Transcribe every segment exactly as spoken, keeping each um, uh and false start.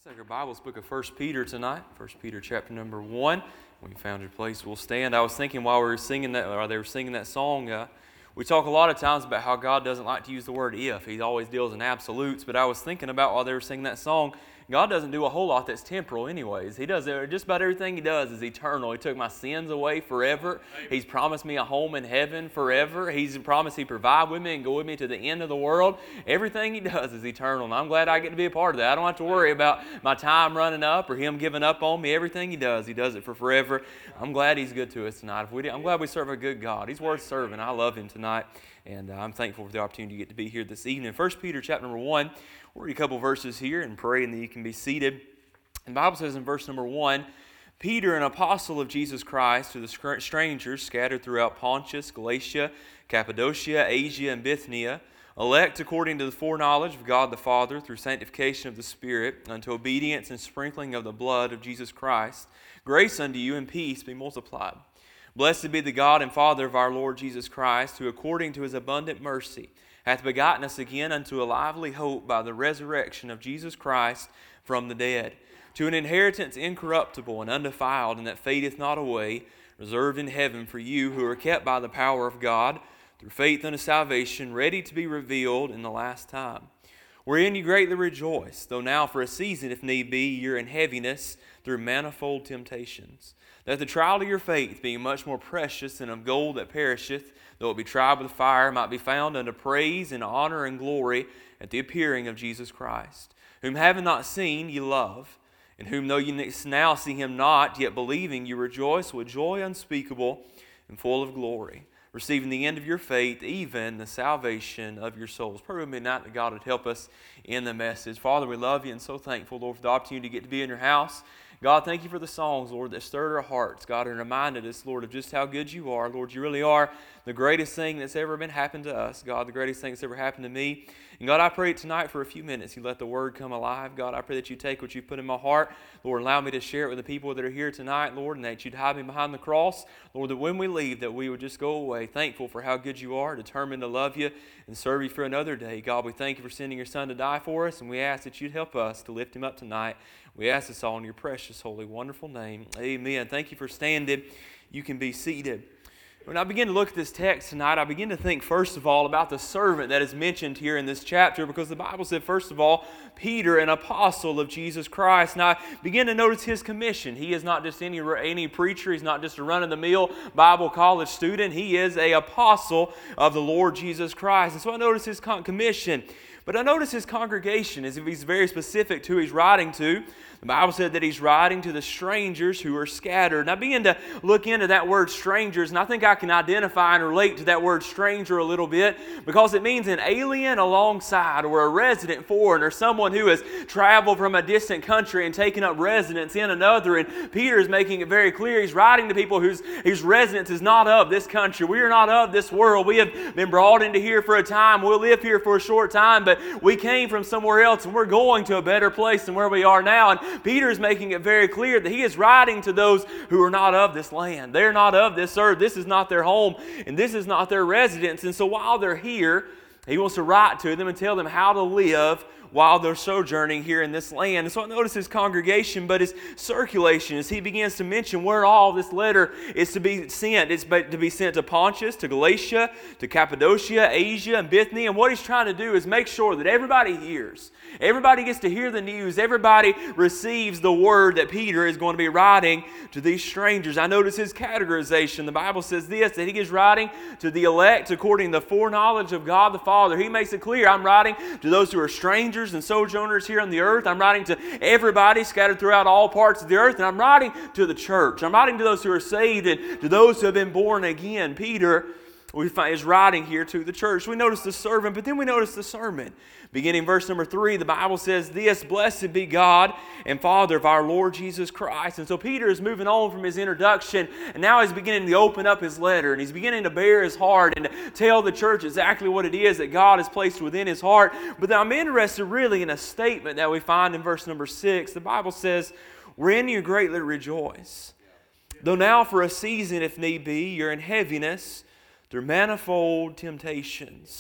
Take our Bibles, book of First Peter tonight. First Peter chapter number one. When you found your place, we'll stand. I was thinking while we were singing that, or they were singing that song, uh, we talk a lot of times about how God doesn't like to use the word if. He always deals in absolutes. But I was thinking about while they were singing that song, God doesn't do a whole lot that's temporal anyways. He does, just about everything He does is eternal. He took my sins away forever. He's promised me a home in heaven forever. He's promised He'd provide with me and go with me to the end of the world. Everything He does is eternal, and I'm glad I get to be a part of that. I don't have to worry about my time running up or Him giving up on me. Everything He does, He does it for forever. I'm glad He's good to us tonight. If we did, I'm glad we serve a good God. He's worth serving. I love Him tonight, and uh, I'm thankful for the opportunity to get to be here this evening. First Peter chapter number one. We'll read a couple verses here and pray, and then you can be seated. And the Bible says in verse number one, Peter, an apostle of Jesus Christ, to the strangers scattered throughout Pontus, Galatia, Cappadocia, Asia, and Bithynia, elect according to the foreknowledge of God the Father through sanctification of the Spirit, unto obedience and sprinkling of the blood of Jesus Christ, grace unto you and peace be multiplied. Blessed be the God and Father of our Lord Jesus Christ, who according to His abundant mercy hath begotten us again unto a lively hope by the resurrection of Jesus Christ from the dead, to an inheritance incorruptible and undefiled, and that fadeth not away, reserved in heaven for you, who are kept by the power of God, through faith unto salvation, ready to be revealed in the last time. Wherein you greatly rejoice, though now for a season, if need be, you're in heaviness through manifold temptations, that the trial of your faith, being much more precious than of gold that perisheth, though it be tried with fire, might be found unto praise and honor and glory at the appearing of Jesus Christ, whom having not seen ye love, and whom though you now see Him not, yet believing you rejoice with joy unspeakable and full of glory, receiving the end of your faith, even the salvation of your souls. Pray with me tonight that God would help us in the message. Father, we love You and so thankful, Lord, for the opportunity to get to be in Your house. God, thank You for the songs, Lord, that stirred our hearts, God, and reminded us, Lord, of just how good You are. Lord, You really are the greatest thing that's ever been happened to us. God, the greatest thing that's ever happened to me. And God, I pray tonight for a few minutes You let the Word come alive. God, I pray that You take what You've put in my heart, Lord, allow me to share it with the people that are here tonight, Lord, and that You'd hide me behind the cross. Lord, that when we leave, that we would just go away thankful for how good You are, determined to love You and serve You for another day. God, we thank You for sending Your Son to die for us, and we ask that You'd help us to lift Him up tonight. We ask this all in Your precious, holy, wonderful name. Amen. Thank you for standing. You can be seated. When I begin to look at this text tonight, I begin to think first of all about the servant that is mentioned here in this chapter, because the Bible said, first of all, Peter, an apostle of Jesus Christ. Now, I begin to notice his commission. He is not just any, any preacher. He's not just a run-of-the-mill Bible college student. He is an apostle of the Lord Jesus Christ. And so I notice his commission. But I notice his congregation, as if he's very specific to who he's writing to. The Bible said that he's writing to the strangers who are scattered. And I begin to look into that word strangers, and I think I can identify and relate to that word stranger a little bit, because it means an alien alongside, or a resident foreigner, or someone who has traveled from a distant country and taken up residence in another. And Peter is making it very clear. He's writing to people whose, whose residence is not of this country. We are not of this world. We have been brought into here for a time. We'll live here for a short time, but we came from somewhere else, and we're going to a better place than where we are now. And Peter is making it very clear that he is writing to those who are not of this land. They're not of this earth. This is not their home, and this is not their residence. And so while they're here, he wants to write to them and tell them how to live while they're sojourning here in this land. And so I notice his congregation, but his circulation, as he begins to mention where all this letter is to be sent. It's to be sent to Pontus, to Galatia, to Cappadocia, Asia, and Bithynia. And what he's trying to do is make sure that everybody hears. Everybody gets to hear the news. Everybody receives the word that Peter is going to be writing to these strangers. I notice his categorization. The Bible says this, that he is writing to the elect according to the foreknowledge of God the Father. He makes it clear, I'm writing to those who are strangers and sojourners here on the earth. I'm writing to everybody scattered throughout all parts of the earth, and I'm writing to the church. I'm writing to those who are saved and to those who have been born again. Peter we find, is writing here to the church. We notice the servant, but then we notice the sermon. Beginning verse number three, the Bible says this, Blessed be God and Father of our Lord Jesus Christ. And so Peter is moving on from his introduction, and now he's beginning to open up his letter, and he's beginning to bare his heart and to tell the church exactly what it is that God has placed within his heart. But I'm interested really in a statement that we find in verse number six. The Bible says, Wherein you greatly rejoice, though now for a season, if need be, you're in heaviness through manifold temptations.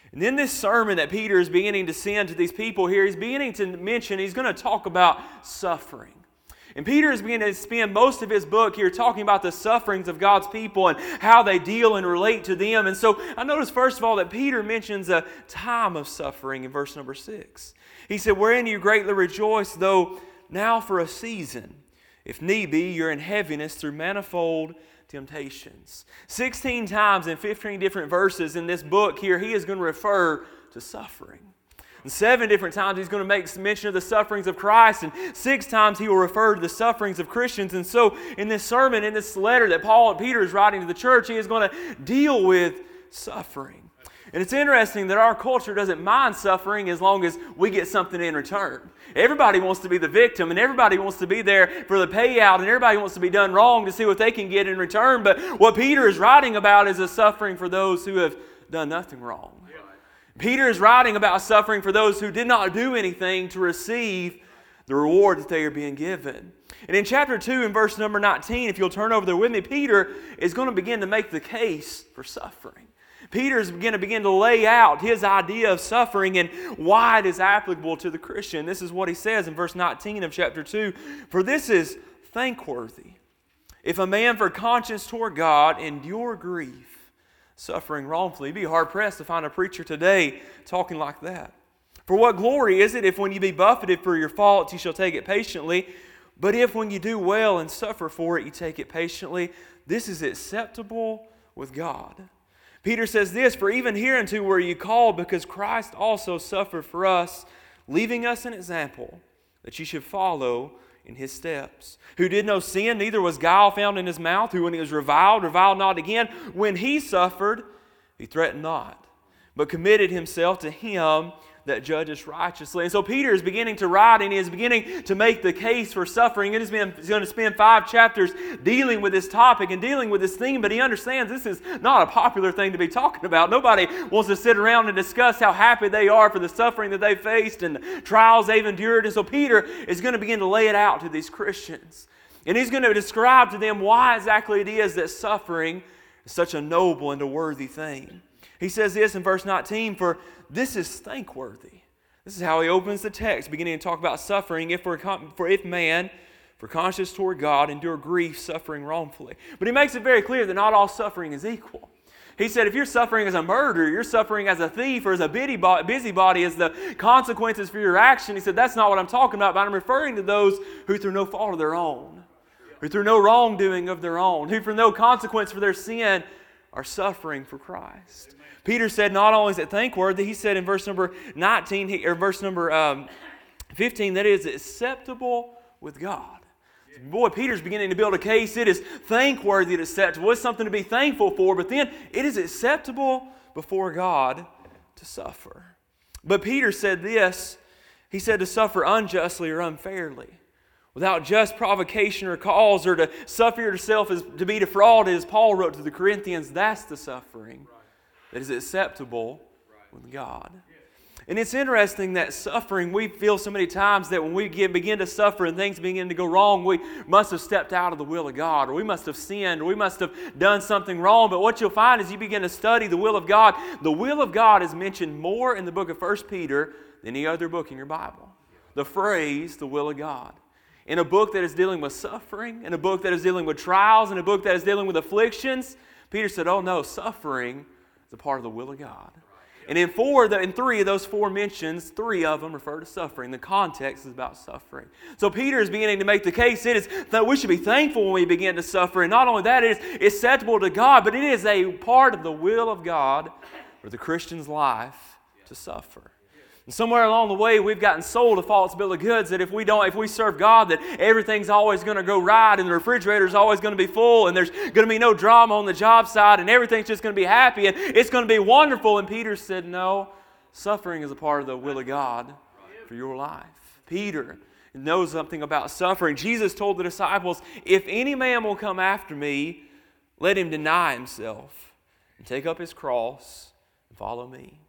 And in this sermon that Peter is beginning to send to these people here, he's beginning to mention, he's going to talk about suffering. And Peter is beginning to spend most of his book here talking about the sufferings of God's people and how they deal and relate to them. And so I notice first of all that Peter mentions a time of suffering in verse number six. He said, wherein you greatly rejoice, though now for a season, if need be, you're in heaviness through manifold temptations. Sixteen times in fifteen different verses in this book here, he is going to refer to suffering. And seven different times he's going to make mention of the sufferings of Christ, and six times he will refer to the sufferings of Christians. And so in this sermon, in this letter that Paul and Peter is writing to the church, he is going to deal with suffering. And it's interesting that our culture doesn't mind suffering as long as we get something in return. Everybody wants to be the victim, and everybody wants to be there for the payout, and everybody wants to be done wrong to see what they can get in return. But what Peter is writing about is a suffering for those who have done nothing wrong. Peter is writing about suffering for those who did not do anything to receive the reward that they are being given. And in chapter two, in verse number nineteen, if you'll turn over there with me, Peter is going to begin to make the case for suffering. Peter is going to begin to lay out his idea of suffering and why it is applicable to the Christian. This is what he says in verse nineteen of chapter two. For this is thankworthy, if a man for conscience toward God endure grief, suffering wrongfully. You'd be hard-pressed to find a preacher today talking like that. For what glory is it if when you be buffeted for your faults you shall take it patiently, but if when you do well and suffer for it you take it patiently, this is acceptable with God. Peter says this, for even hereunto were you called, because Christ also suffered for us, leaving us an example that you should follow in His steps, who did no sin, neither was guile found in His mouth, who when He was reviled, reviled not again. When He suffered, He threatened not, but committed Himself to Him that judges righteously. And so Peter is beginning to write, and he is beginning to make the case for suffering. It has been, he's going to spend five chapters dealing with this topic and dealing with this theme, but he understands this is not a popular thing to be talking about. Nobody wants to sit around and discuss how happy they are for the suffering that they faced and the trials they've endured. And so Peter is going to begin to lay it out to these Christians. And he's going to describe to them why exactly it is that suffering is such a noble and a worthy thing. He says this in verse nineteen, for this is thankworthy. This is how he opens the text, beginning to talk about suffering. If for, for if man, for conscience toward God, endure grief, suffering wrongfully. But he makes it very clear that not all suffering is equal. He said if you're suffering as a murderer, you're suffering as a thief or as a busybody, as the consequences for your action, he said that's not what I'm talking about, but I'm referring to those who through no fault of their own, who through no wrongdoing of their own, who for no consequence for their sin are suffering for Christ. Peter said not only is it thankworthy, he said in verse number nineteen, or verse number um, fifteen, that it is acceptable with God. Boy, Peter's beginning to build a case. It is thankworthy, it is acceptable. It's something to be thankful for, but then it is acceptable before God to suffer. But Peter said this, he said to suffer unjustly or unfairly, without just provocation or cause, or to suffer yourself as to be defrauded, as Paul wrote to the Corinthians, that's the suffering that is acceptable with God. And it's interesting that suffering, we feel so many times that when we get, begin to suffer and things begin to go wrong, we must have stepped out of the will of God, or we must have sinned, or we must have done something wrong. But what you'll find as you begin to study the will of God, the will of God is mentioned more in the book of First Peter than any other book in your Bible. The phrase, the will of God. In a book that is dealing with suffering, in a book that is dealing with trials, in a book that is dealing with afflictions, Peter said, oh no, suffering is a part of the will of God. And in four, in three of those four mentions, three of them refer to suffering. The context is about suffering. So Peter is beginning to make the case it is that we should be thankful when we begin to suffer. And not only that, it is acceptable to God, but it is a part of the will of God for the Christian's life to suffer. And somewhere along the way, we've gotten sold a false bill of goods that if we don't, if we serve God, that everything's always going to go right, and the refrigerator's always going to be full, and there's going to be no drama on the job site, and everything's just going to be happy, and it's going to be wonderful. And Peter said, no, suffering is a part of the will of God for your life. Peter knows something about suffering. Jesus told the disciples, if any man will come after me, let him deny himself and take up his cross and follow me.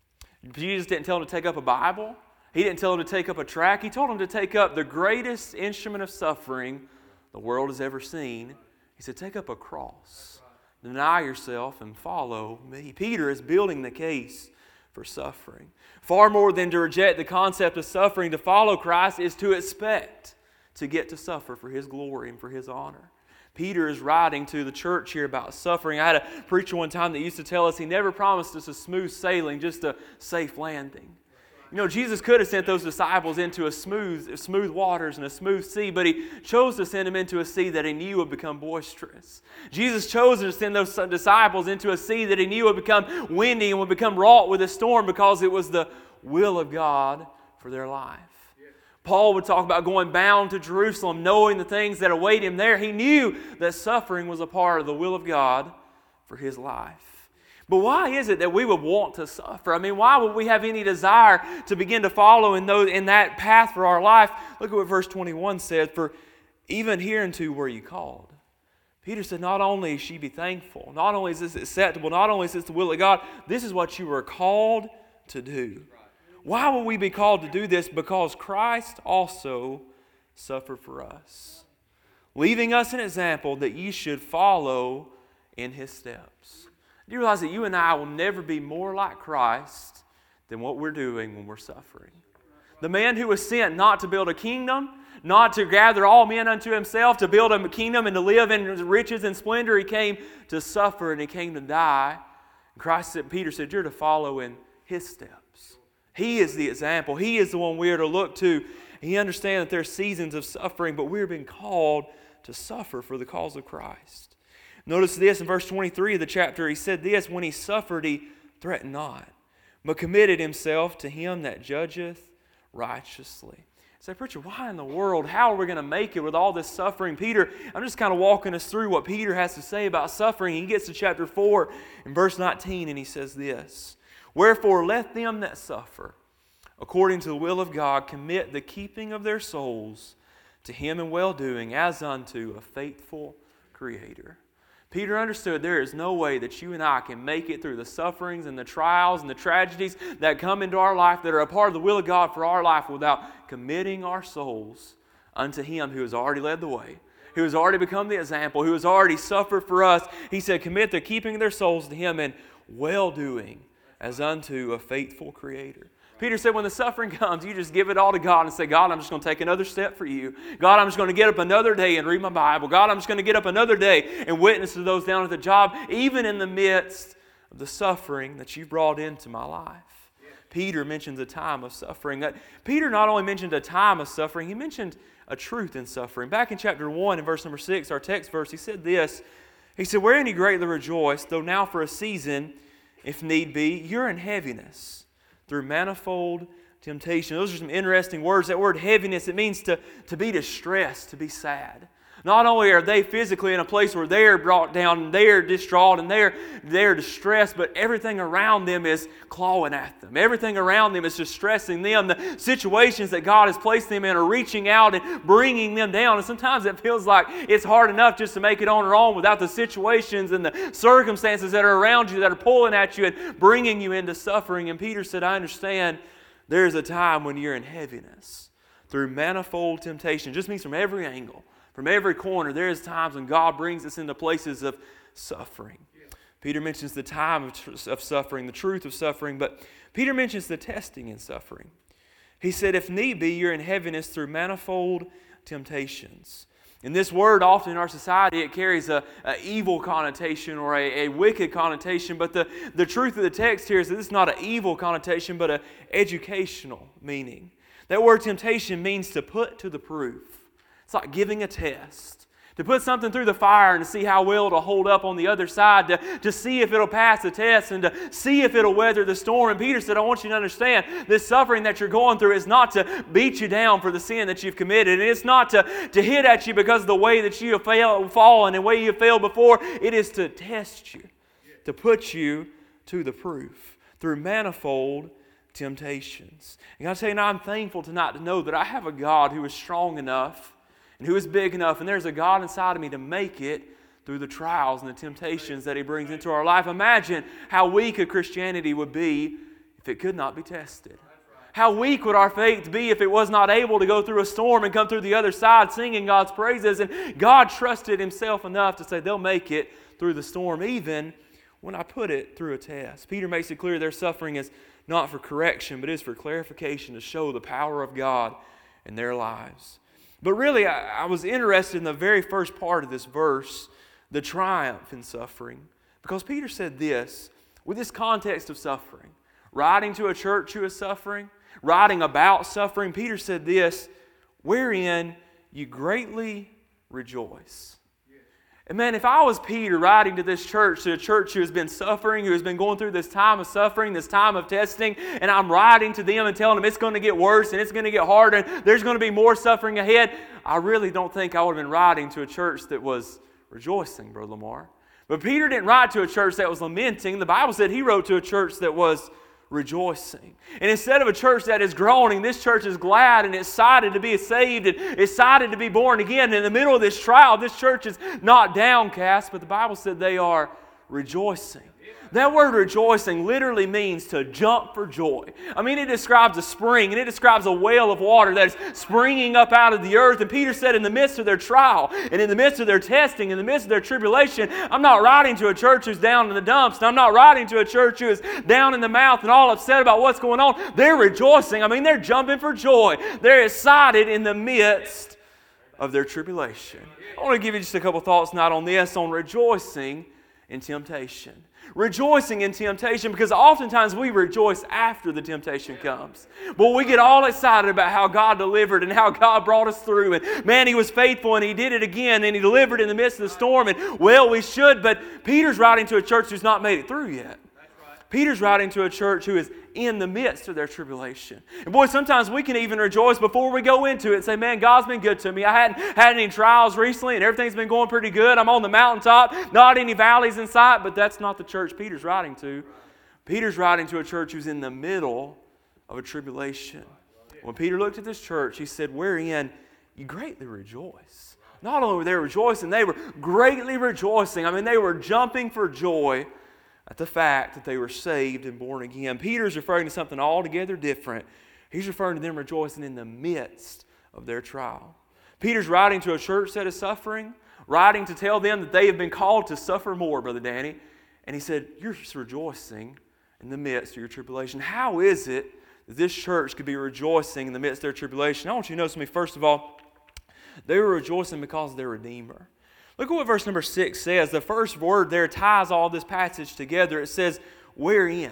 Jesus didn't tell him to take up a Bible. He didn't tell him to take up a tract. He told him to take up the greatest instrument of suffering the world has ever seen. He said, take up a cross. Deny yourself and follow me. Peter is building the case for suffering. Far more than to reject the concept of suffering, to follow Christ is to expect to get to suffer for His glory and for His honor. Peter is writing to the church here about suffering. I had a preacher one time that used to tell us he never promised us a smooth sailing, just a safe landing. You know, Jesus could have sent those disciples into a smooth, smooth waters and a smooth sea, but He chose to send them into a sea that He knew would become boisterous. Jesus chose to send those disciples into a sea that He knew would become windy and would become wrought with a storm because it was the will of God for their life. Paul would talk about going bound to Jerusalem, knowing the things that await him there. He knew that suffering was a part of the will of God for his life. But why is it that we would want to suffer? I mean, why would we have any desire to begin to follow in, those, in that path for our life? Look at what verse twenty-one said, "For even hereunto were you called." Peter said, not only should you be thankful, not only is this acceptable, not only is this the will of God, this is what you were called to do. Why would we be called to do this? Because Christ also suffered for us, leaving us an example that you should follow in His steps. Do you realize that you and I will never be more like Christ than what we're doing when we're suffering? The man who was sent not to build a kingdom, not to gather all men unto himself, to build a kingdom and to live in riches and splendor, he came to suffer and he came to die. And Christ said, Peter said, you're to follow in His steps. He is the example. He is the one we are to look to. He understands that there are seasons of suffering, but we're being called to suffer for the cause of Christ. Notice this in verse twenty-three of the chapter. He said this, when He suffered, He threatened not, but committed Himself to Him that judgeth righteously. Say, preacher, why in the world? How are we going to make it with all this suffering? Peter, I'm just kind of walking us through what Peter has to say about suffering. He gets to chapter four in verse nineteen, and he says this, wherefore let them that suffer, according to the will of God, commit the keeping of their souls to Him in well-doing, as unto a faithful Creator. Peter understood there is no way that you and I can make it through the sufferings and the trials and the tragedies that come into our life that are a part of the will of God for our life without committing our souls unto Him who has already led the way, who has already become the example, who has already suffered for us. He said, commit the keeping of their souls to Him in well-doing, as unto a faithful Creator. Peter said, when the suffering comes, you just give it all to God and say, God, I'm just going to take another step for You. God, I'm just going to get up another day and read my Bible. God, I'm just going to get up another day and witness to those down at the job, even in the midst of the suffering that You've brought into my life. Yeah. Peter mentions a time of suffering. That Peter not only mentioned a time of suffering, he mentioned a truth in suffering. Back in chapter one, in verse number six, our text verse, he said this. He said, wherein ye greatly rejoice, though now for a season, if need be, you're in heaviness, through manifold temptation. Those are some interesting words. That word heaviness, it means to, to be distressed, to be sad. Not only are they physically in a place where they are brought down and they are distraught and they are, they are distressed, but everything around them is clawing at them. Everything around them is distressing them. The situations that God has placed them in are reaching out and bringing them down. And sometimes it feels like it's hard enough just to make it on your own without the situations and the circumstances that are around you that are pulling at you and bringing you into suffering. And Peter said, I understand there is a time when you're in heaviness through manifold temptation. It just means from every angle. From every corner, there is times when God brings us into places of suffering. Yeah. Peter mentions the time of, tr- of suffering, the truth of suffering, but Peter mentions the testing in suffering. He said, if need be, you're in heaviness through manifold temptations. And this word, often in our society, it carries a, a evil connotation or a, a wicked connotation, but the, the truth of the text here is that this is not an evil connotation, but an educational meaning. That word temptation means to put to the proof. It's like giving a test. To put something through the fire and to see how well it'll hold up on the other side. To, to see if it'll pass the test and to see if it'll weather the storm. And Peter said, I want you to understand this suffering that you're going through is not to beat you down for the sin that you've committed. And it's not to, to hit at you because of the way that you have failed, fallen and the way you have failed before. It is to test you. To put you to the proof. Through manifold temptations. And I tell you now, I'm thankful tonight to know that I have a God who is strong enough and who is big enough, and there's a God inside of me to make it through the trials and the temptations that He brings into our life. Imagine how weak a Christianity would be if it could not be tested. How weak would our faith be if it was not able to go through a storm and come through the other side singing God's praises. And God trusted Himself enough to say they'll make it through the storm even when I put it through a test. Peter makes it clear their suffering is not for correction, but it is for clarification to show the power of God in their lives. But really, I, I was interested in the very first part of this verse, the triumph in suffering. Because Peter said this, with this context of suffering, writing to a church who is suffering, writing about suffering, Peter said this, wherein you greatly rejoice. And man, if I was Peter writing to this church, to a church who has been suffering, who has been going through this time of suffering, this time of testing, and I'm writing to them and telling them it's going to get worse and it's going to get harder and there's going to be more suffering ahead, I really don't think I would have been writing to a church that was rejoicing, Brother Lamar. But Peter didn't write to a church that was lamenting. The Bible said he wrote to a church that was rejoicing. And instead of a church that is groaning, this church is glad and excited to be saved and excited to be born again. And in the middle of this trial, this church is not downcast, but the Bible said they are rejoicing. That word rejoicing literally means to jump for joy. I mean, it describes a spring and it describes a well of water that is springing up out of the earth. And Peter said in the midst of their trial and in the midst of their testing, in the midst of their tribulation, I'm not writing to a church who's down in the dumps. And I'm not writing to a church who is down in the mouth and all upset about what's going on. They're rejoicing. I mean, they're jumping for joy. They're excited in the midst of their tribulation. I want to give you just a couple thoughts tonight on this, on rejoicing in temptation. Rejoicing in temptation, because oftentimes we rejoice after the temptation comes. But we get all excited about how God delivered and how God brought us through. And man, He was faithful and He did it again and He delivered in the midst of the storm. And well, we should, but Peter's writing to a church who's not made it through yet. Peter's writing to a church who is in the midst of their tribulation. And boy, sometimes we can even rejoice before we go into it and say, man, God's been good to me. I hadn't had any trials recently and everything's been going pretty good. I'm on the mountaintop, not any valleys in sight, but that's not the church Peter's writing to. Peter's writing to a church who's in the middle of a tribulation. When Peter looked at this church, he said, wherein you greatly rejoice. Not only were they rejoicing, they were greatly rejoicing. I mean, they were jumping for joy at the fact that they were saved and born again. Peter's referring to something altogether different. He's referring to them rejoicing in the midst of their trial. Peter's writing to a church that is suffering, writing to tell them that they have been called to suffer more, Brother Danny. And he said, you're just rejoicing in the midst of your tribulation. How is it that this church could be rejoicing in the midst of their tribulation? I want you to notice me, first of all, they were rejoicing because of their Redeemer. Look at what verse number six says. The first word there ties all this passage together. It says, wherein.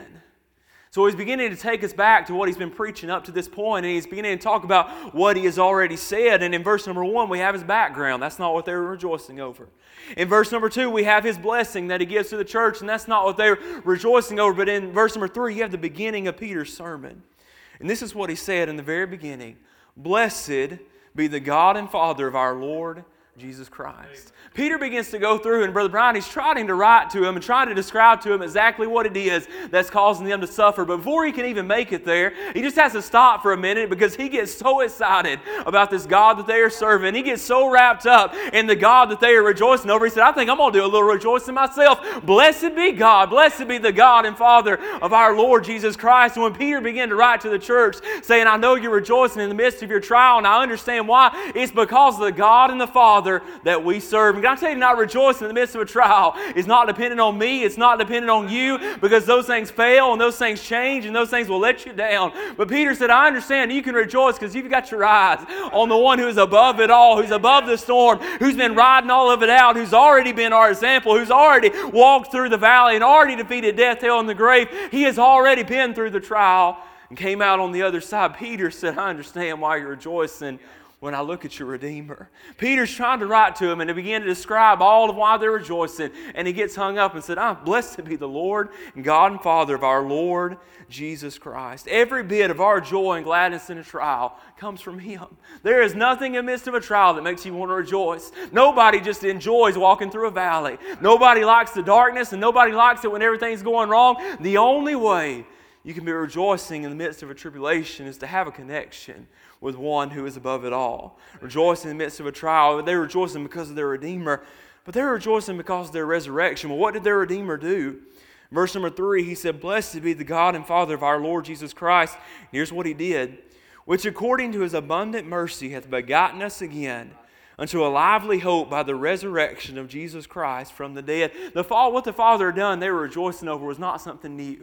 So he's beginning to take us back to what he's been preaching up to this point, and he's beginning to talk about what he has already said. And in verse number one, we have his background. That's not what they were rejoicing over. In verse number two, we have his blessing that he gives to the church, and that's not what they're rejoicing over. But in verse number three, you have the beginning of Peter's sermon. And this is what he said in the very beginning. Blessed be the God and Father of our Lord Jesus Christ. Peter begins to go through, and Brother Brian, he's trying to write to him and trying to describe to him exactly what it is that's causing them to suffer. But before he can even make it there, he just has to stop for a minute because he gets so excited about this God that they are serving. He gets so wrapped up in the God that they are rejoicing over. He said, I think I'm going to do a little rejoicing myself. Blessed be God. Blessed be the God and Father of our Lord Jesus Christ. And when Peter began to write to the church saying, I know you're rejoicing in the midst of your trial, and I understand why. It's because of the God and the Father that we serve. And can I tell you, not rejoicing in the midst of a trial is not dependent on me. It's not dependent on you, because those things fail and those things change and those things will let you down. But Peter said, I understand you can rejoice because you've got your eyes on the one who is above it all, who's above the storm, who's been riding all of it out, who's already been our example, who's already walked through the valley and already defeated death, hell, and the grave. He has already been through the trial and came out on the other side. Peter said, I understand why you're rejoicing when I look at your Redeemer. Peter's trying to write to him, and he began to describe all of why they're rejoicing. And he gets hung up and said, I'm blessed to be the Lord and God and Father of our Lord Jesus Christ. Every bit of our joy and gladness in a trial comes from Him. There is nothing in the midst of a trial that makes you want to rejoice. Nobody just enjoys walking through a valley. Nobody likes the darkness, and nobody likes it when everything's going wrong. The only way you can be rejoicing in the midst of a tribulation is to have a connection with one who is above it all. Rejoicing in the midst of a trial. They're rejoicing because of their Redeemer, but they're rejoicing because of their resurrection. Well, what did their Redeemer do? Verse number three, he said, Blessed be the God and Father of our Lord Jesus Christ. Here's what He did. Which according to His abundant mercy hath begotten us again unto a lively hope by the resurrection of Jesus Christ from the dead. The fall, what the Father had done, they were rejoicing over, was not something new.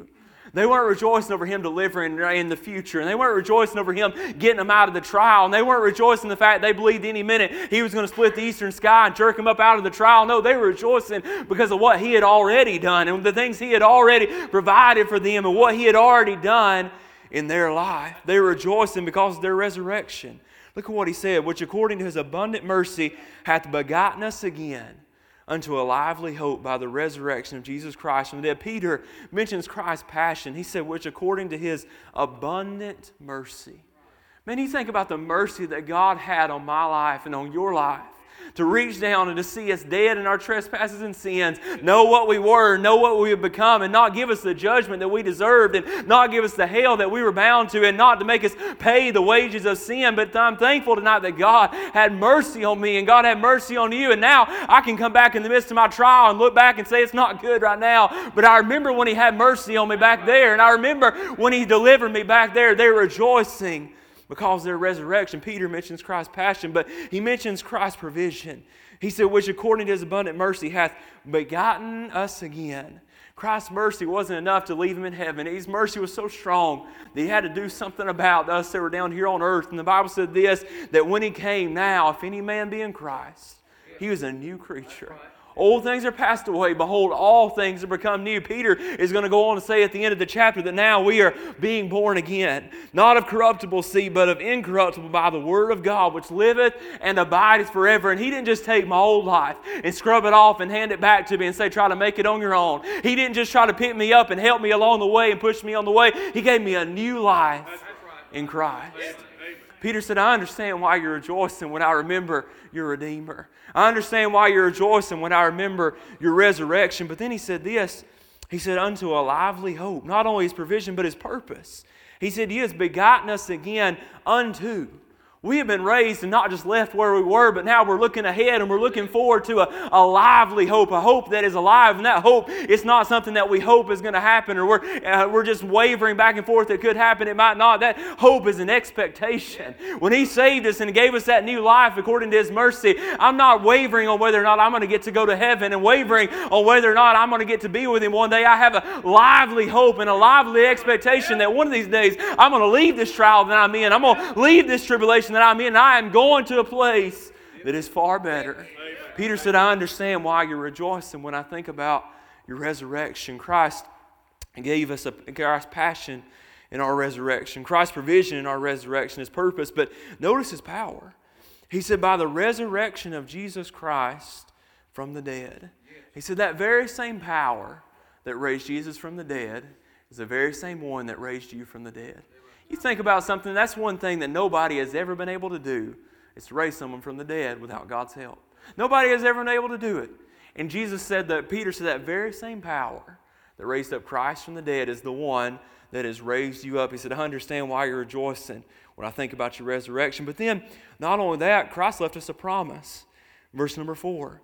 They weren't rejoicing over him delivering in the future. And they weren't rejoicing over him getting them out of the trial. And they weren't rejoicing in the fact they believed any minute he was going to split the eastern sky and jerk them up out of the trial. No, they were rejoicing because of what he had already done and the things he had already provided for them and what he had already done in their life. They were rejoicing because of their resurrection. Look at what he said, which according to his abundant mercy hath begotten us again unto a lively hope by the resurrection of Jesus Christ from the dead. Peter mentions Christ's passion. He said, which according to his abundant mercy. Man, you think about the mercy that God had on my life and on your life. To reach down and to see us dead in our trespasses and sins, know what we were, know what we have become, and not give us the judgment that we deserved, and not give us the hell that we were bound to, and not to make us pay the wages of sin. But I'm thankful tonight that God had mercy on me, and God had mercy on you, and now I can come back in the midst of my trial and look back and say it's not good right now, but I remember when He had mercy on me back there, and I remember when He delivered me back there. They were rejoicing because of their resurrection. Peter mentions Christ's passion, but he mentions Christ's provision. He said, which according to His abundant mercy hath begotten us again. Christ's mercy wasn't enough to leave Him in heaven. His mercy was so strong that He had to do something about us that were down here on earth. And the Bible said this, that when He came, now, if any man be in Christ, he was a new creature. Old things are passed away. Behold, all things are become new. Peter is going to go on to say at the end of the chapter that now we are being born again. Not of corruptible seed, but of incorruptible by the word of God, which liveth and abideth forever. And He didn't just take my old life and scrub it off and hand it back to me and say, try to make it on your own. He didn't just try to pick me up and help me along the way and push me on the way. He gave me a new life in Christ. Peter said, I understand why you're rejoicing when I remember your Redeemer. I understand why you're rejoicing when I remember your resurrection. But then he said this, he said, unto a lively hope. Not only His provision, but His purpose. He said, He has begotten us again unto. We have been raised and not just left where we were, but now we're looking ahead and we're looking forward to a, a lively hope, a hope that is alive. And that hope, it's not something that we hope is going to happen or we're, uh, we're just wavering back and forth. It could happen, it might not. That hope is an expectation. When He saved us and gave us that new life according to His mercy, I'm not wavering on whether or not I'm going to get to go to heaven and wavering on whether or not I'm going to get to be with Him one day. I have a lively hope and a lively expectation that one of these days I'm going to leave this trial that I'm in. I'm going to leave this tribulation that I'm in. I am going to a place that is far better. Peter said, I understand why you're rejoicing when I think about your resurrection. Christ gave us a Christ's passion in our resurrection, Christ's provision in our resurrection, His purpose. But notice His power. He said, by the resurrection of Jesus Christ from the dead. He said that very same power that raised Jesus from the dead is the very same one that raised you from the dead. You think about something, that's one thing that nobody has ever been able to do, is to raise someone from the dead without God's help. Nobody has ever been able to do it. And Jesus said that, Peter said that very same power that raised up Christ from the dead is the one that has raised you up. He said, I understand why you're rejoicing when I think about your resurrection. But then, not only that, Christ left us a promise. Verse number four.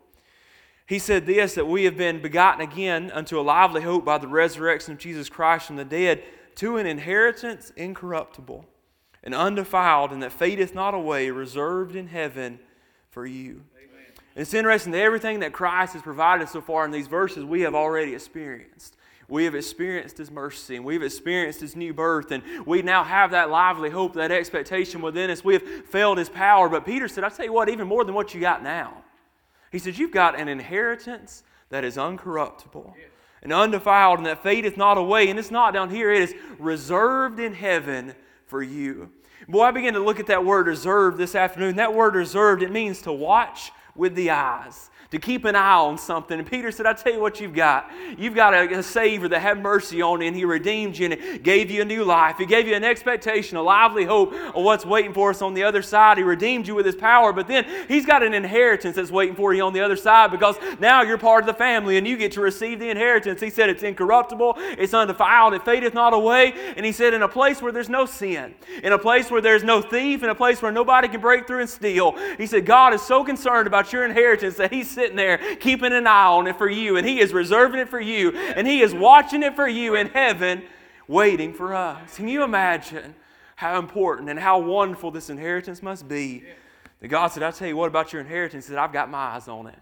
He said this, that we have been begotten again unto a lively hope by the resurrection of Jesus Christ from the dead, to an inheritance incorruptible and undefiled, and that fadeth not away, reserved in heaven for you. Amen. And it's interesting that everything that Christ has provided so far in these verses, we have already experienced. We have experienced His mercy, and we've experienced His new birth, and we now have that lively hope, that expectation within us. We have felt His power. But Peter said, I'll tell you what, even more than what you got now. He said, you've got an inheritance that is uncorruptible. Yeah. And undefiled, and that fadeth not away. And it's not down here. It is reserved in heaven for you. Boy, I began to look at that word reserved this afternoon. That word reserved, it means to watch with the eyes. To keep an eye on something. And Peter said, I tell you what you've got. You've got a, a Savior that had mercy on you, and He redeemed you and gave you a new life. He gave you an expectation, a lively hope of what's waiting for us on the other side. He redeemed you with His power, but then He's got an inheritance that's waiting for you on the other side, because now you're part of the family and you get to receive the inheritance. He said it's incorruptible, it's undefiled, it fadeth not away. And He said in a place where there's no sin, in a place where there's no thief, in a place where nobody can break through and steal. He said God is so concerned about your inheritance that He's sitting there keeping an eye on it for you, and He is reserving it for you, and He is watching it for you in heaven, waiting for us. Can you imagine how important and how wonderful this inheritance must be? That God said, I'll tell you what about your inheritance. He said, I've got my eyes on it.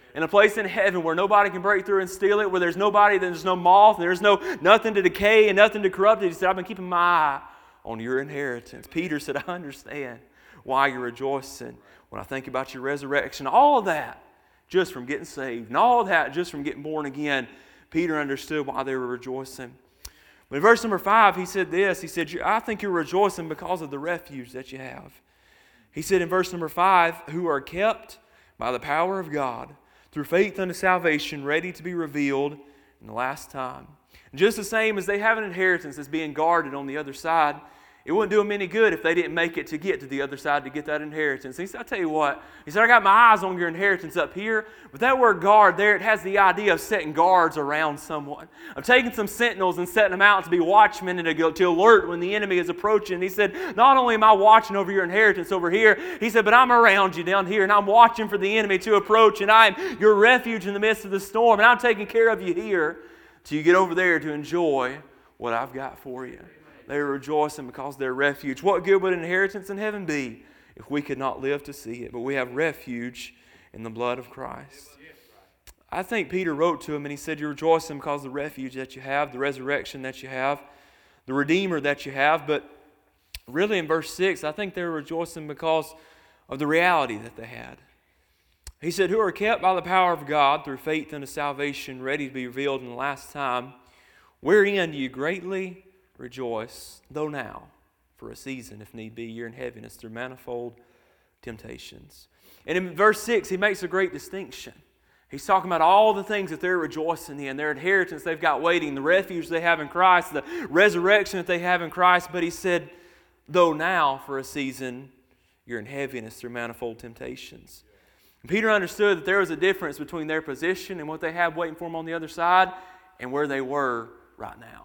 In a place in heaven where nobody can break through and steal it, where there's nobody, there's no moth, there's no nothing to decay and nothing to corrupt it. He said, I've been keeping my eye on your inheritance. Peter said, I understand why you're rejoicing when I think about your resurrection. All of that just from getting saved, and all of that just from getting born again. Peter understood why they were rejoicing. But in verse number five, he said this. He said, I think you're rejoicing because of the refuge that you have. He said in verse number five, who are kept by the power of God through faith unto salvation, ready to be revealed in the last time. And just the same as they have an inheritance that's being guarded on the other side, it wouldn't do them any good if they didn't make it to get to the other side to get that inheritance. He said, I'll tell you what. He said, I got my eyes on your inheritance up here. But that word guard there, it has the idea of setting guards around someone. Of taking some sentinels and setting them out to be watchmen and to, go, to alert when the enemy is approaching. And he said, not only am I watching over your inheritance over here, he said, but I'm around you down here. And I'm watching for the enemy to approach. And I'm your refuge in the midst of the storm. And I'm taking care of you here till you get over there to enjoy what I've got for you. They were rejoicing because of their refuge. What good would inheritance in heaven be if we could not live to see it? But we have refuge in the blood of Christ. I think Peter wrote to him and he said, you're rejoicing because of the refuge that you have, the resurrection that you have, the Redeemer that you have. But really in verse six, I think they were rejoicing because of the reality that they had. He said, who are kept by the power of God through faith unto salvation, ready to be revealed in the last time, wherein do you greatly rejoice, though now, for a season, if need be, you're in heaviness through manifold temptations. And in verse six, he makes a great distinction. He's talking about all the things that they're rejoicing in, their inheritance they've got waiting, the refuge they have in Christ, the resurrection that they have in Christ. But he said, though now, for a season, you're in heaviness through manifold temptations. And Peter understood that there was a difference between their position and what they had waiting for them on the other side and where they were right now.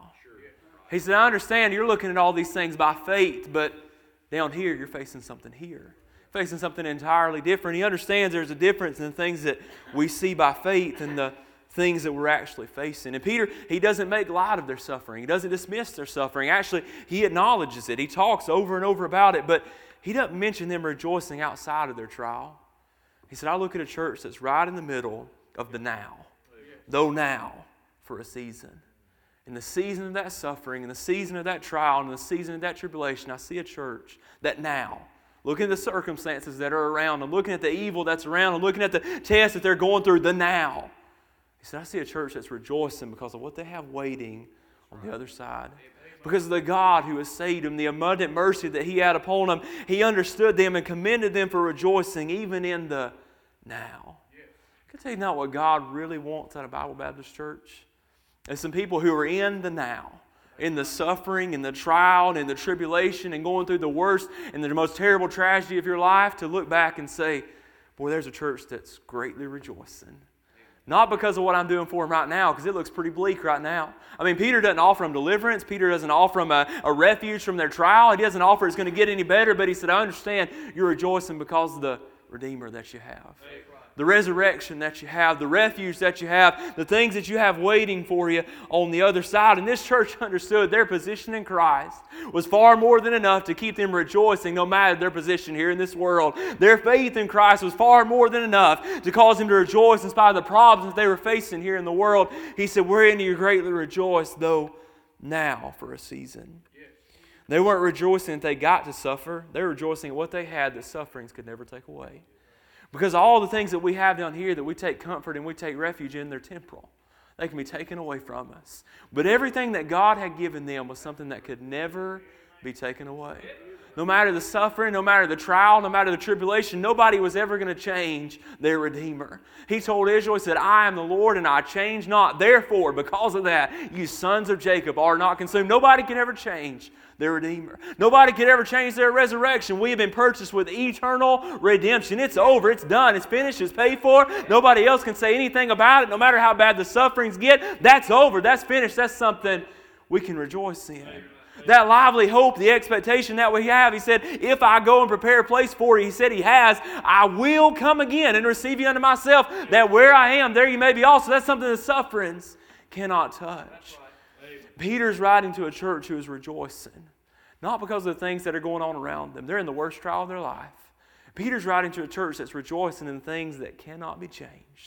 He said, I understand you're looking at all these things by faith, but down here you're facing something here. Facing something entirely different. He understands there's a difference in the things that we see by faith and the things that we're actually facing. And Peter, he doesn't make light of their suffering. He doesn't dismiss their suffering. Actually, he acknowledges it. He talks over and over about it, but he doesn't mention them rejoicing outside of their trial. He said, I look at a church that's right in the middle of the now. Though now, for a season. In the season of that suffering, in the season of that trial, in the season of that tribulation, I see a church that now, looking at the circumstances that are around them, looking at the evil that's around them, looking at the tests that they're going through, the now. He said, I see a church that's rejoicing because of what they have waiting on the other side. Because of the God who has saved them, the abundant mercy that He had upon them. He understood them and commended them for rejoicing even in the now. Can I tell you not what God really wants out of Bible Baptist Church? There's some people who are in the now, in the suffering, in the trial, and in the tribulation, and going through the worst and the most terrible tragedy of your life, to look back and say, boy, there's a church that's greatly rejoicing. Not because of what I'm doing for them right now, because it looks pretty bleak right now. I mean, Peter doesn't offer them deliverance. Peter doesn't offer them a, a refuge from their trial. He doesn't offer it's going to get any better, but he said, I understand you're rejoicing because of the Redeemer that you have. The resurrection that you have, the refuge that you have, the things that you have waiting for you on the other side. And this church understood their position in Christ was far more than enough to keep them rejoicing no matter their position here in this world. Their faith in Christ was far more than enough to cause them to rejoice in spite of the problems that they were facing here in the world. He said, wherein do you greatly rejoice, though now for a season. They weren't rejoicing that they got to suffer. They were rejoicing at what they had that sufferings could never take away. Because all the things that we have down here that we take comfort and we take refuge in, they're temporal. They can be taken away from us. But everything that God had given them was something that could never be taken away. No matter the suffering, no matter the trial, no matter the tribulation, nobody was ever going to change their Redeemer. He told Israel, He said, I am the Lord and I change not. Therefore, because of that, you sons of Jacob are not consumed. Nobody can ever change their Redeemer. Nobody could ever change their resurrection. We have been purchased with eternal redemption. It's over. It's done. It's finished. It's paid for. Nobody else can say anything about it. No matter how bad the sufferings get, that's over. That's finished. That's something we can rejoice in. That lively hope, the expectation that we have. He said, if I go and prepare a place for you, He said He has, I will come again and receive you unto myself, that where I am, there you may be also. That's something the sufferings cannot touch. Peter's writing to a church who is rejoicing, not because of the things that are going on around them. They're in the worst trial of their life. Peter's writing to a church that's rejoicing in things that cannot be changed.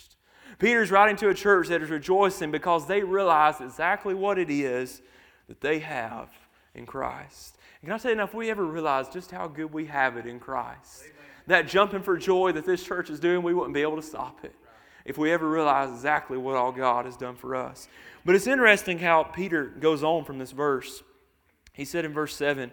Peter's writing to a church that is rejoicing because they realize exactly what it is that they have in Christ. And can I tell you now, if we ever realize just how good we have it in Christ, Amen. That jumping for joy that this church is doing, we wouldn't be able to stop it. If we ever realize exactly what all God has done for us. But it's interesting how Peter goes on from this verse. He said in verse seven,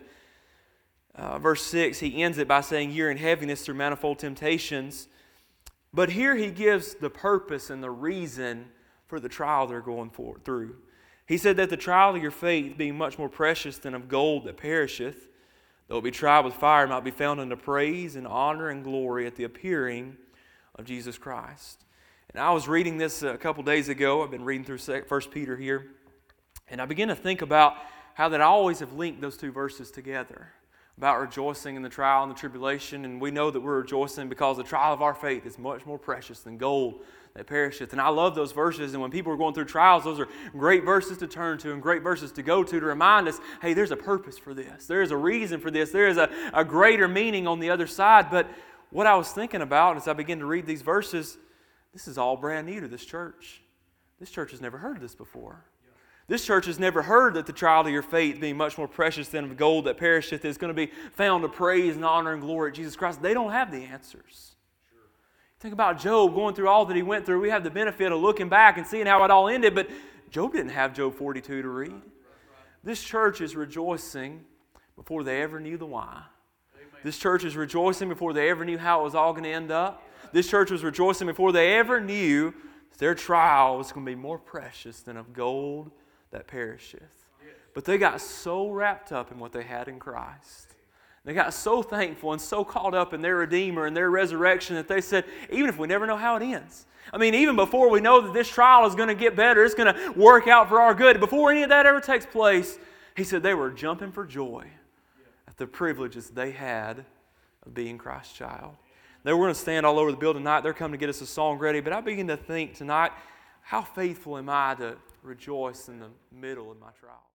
uh, verse six, he ends it by saying, "You're in heaviness through manifold temptations." But here he gives the purpose and the reason for the trial they're going for, through. He said that the trial of your faith, being much more precious than of gold that perisheth, though it be tried with fire, might be found unto praise and honor and glory at the appearing of Jesus Christ. And I was reading this a couple days ago. I've been reading through First Peter here. And I began to think about how that I always have linked those two verses together. About rejoicing in the trial and the tribulation. And we know that we're rejoicing because the trial of our faith is much more precious than gold that perisheth. And I love those verses. And when people are going through trials, those are great verses to turn to and great verses to go to to remind us, hey, there's a purpose for this. There is a reason for this. There is a, a greater meaning on the other side. But what I was thinking about as I began to read these verses, this is all brand new to this church. This church has never heard this before. This church has never heard that the trial of your faith, being much more precious than of gold that perisheth, is going to be found to praise and honor and glory at Jesus Christ. They don't have the answers. Sure. Think about Job going through all that he went through. We have the benefit of looking back and seeing how it all ended, but Job didn't have Job forty-two to read. Right, right. This church is rejoicing before they ever knew the why. Amen. This church is rejoicing before they ever knew how it was all going to end up. This church was rejoicing before they ever knew their trial was going to be more precious than of gold that perisheth. But they got so wrapped up in what they had in Christ. They got so thankful and so caught up in their Redeemer and their resurrection that they said, even if we never know how it ends. I mean, even before we know that this trial is going to get better, it's going to work out for our good, before any of that ever takes place, he said they were jumping for joy at the privileges they had of being Christ's child. They were going to stand all over the building tonight. They're coming to get us a song ready. But I begin to think tonight, how faithful am I to rejoice in the middle of my trial?